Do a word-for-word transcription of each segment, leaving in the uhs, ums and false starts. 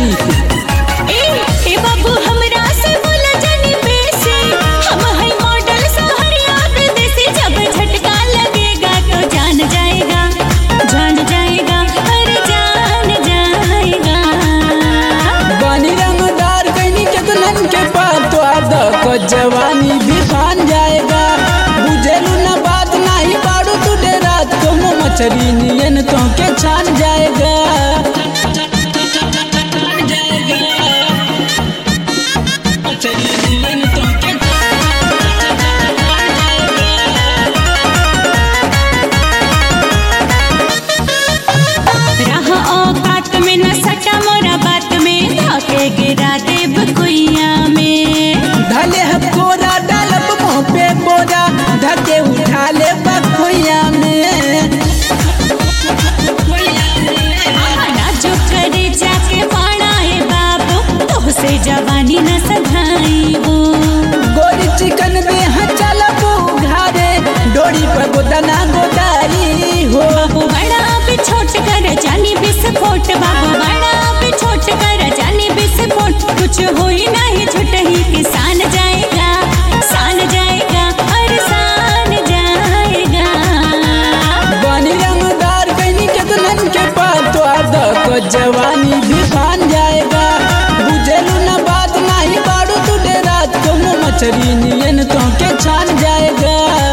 जानी ए ए बाबू हमरा से बोला जानी बेसी, हम है मॉडल सहरिया विदेशी, जब झटका लगेगा तो जान जाएगा, जान जाएगा, अरे जान जाएगा। बानी रंगदार कैनी केतनन के पार तो आधा को जवानी भी फान जाएगा। बुझेलू ना बात नहीं बाड़ू तू डेरात कोनो मछरी नियन तो के छान जाएगा। रहा औकात में न सटा मोरा बात में, धाके गिरा देब कुइया में। ढले हकोरा डालब मुँह पे बोरा, धके उठा ले बखोया में। आना जो करे जाके पाना है बाबू, तो से जवानी न सधाई वो। गोरी चिकन में चलबू घारे, डोरी पर गोदना गोदारी हो। बाबू बड़ा भी छोट कर जानी विस्फोट, बाबू बड़ा भी छोट कर जानी विस्फोट, कुछ होई नहीं छुटही किसान जाएगा, सान जाएगा, अरे सान जाएगा। बानी रंगदार कैनी केतनन के पार तो आधा को जवानी भी फान जाएगा। बुझेलू ना बात नहीं बाड़ू तू डेरात कोनो मछरी नियन तो के छान जाएगा।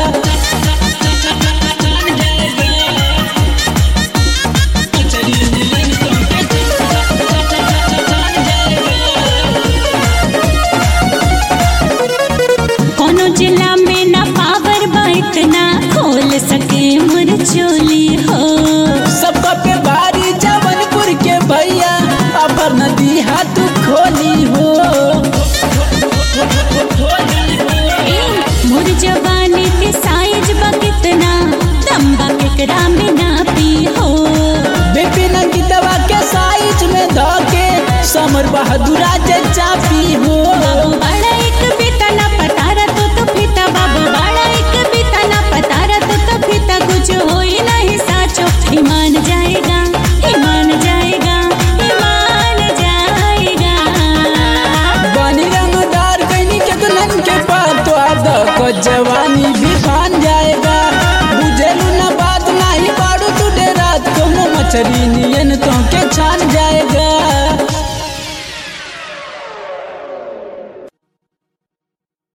कोनो जिला में ना पावर बाइक ना खोल सके मोर चोली हो। सबका पे भारी जवनपुर के भैया, अपर नदी हाथ खोली हो। ए, मोर जवानी के साइज बा कितना, दम बा केकरा में ना पी हो। बिपिन गीतवा के साइज में धके समर बहादुरा जे चापी हो। बाबू